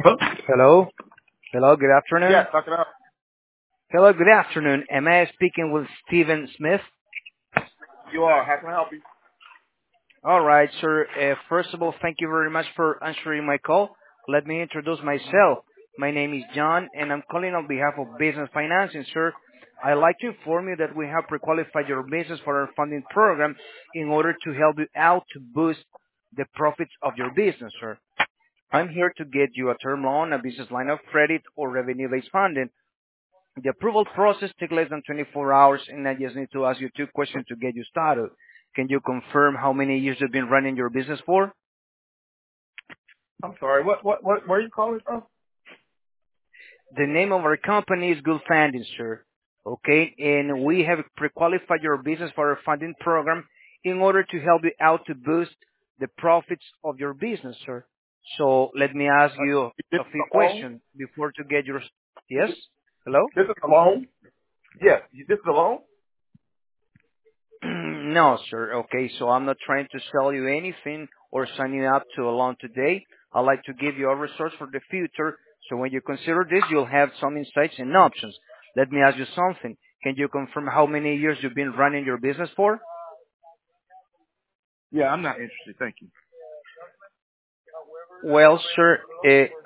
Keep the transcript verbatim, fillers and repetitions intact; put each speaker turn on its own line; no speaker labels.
Hello. Hello, good
Yes,
afternoon.
how can I help?
Hello, good afternoon. Am I speaking with Stephen Smith?
You are. How can I help you?
All right, sir. Uh, first of all, thank you very much for answering my call. Let me introduce myself. My name is John, and I'm calling on behalf of Business Financing, sir. I'd like to inform you that we have pre-qualified your business for our funding program in order to help you out to boost the profits of your business, sir. I'm here to get you a term loan, a business line of credit, or revenue-based funding. The approval process takes less than twenty-four hours, and I just need to ask you two questions to get you started. Can you confirm how many years you've been running your business for?
I'm sorry. What, what, what, where are you calling from?
The name of our company is Good Funding, sir. Okay, and we have pre-qualified your business for our funding program in order to help you out to boost the profits of your business, sir. So let me ask
Uh,
you
this
a
is
few
a loan?
questions before to get your... Yes? Hello?
This is a loan? Yes. This is a loan?
No, sir. Okay, so I'm not trying to sell you anything or sign you up to a loan today. I'd like to give you a resource for the future. So when you consider this, you'll have some insights and options. Let me ask you something. Can you confirm how many years you've been running your business for?
Yeah, I'm not interested. Thank you.
Well, sir, uh,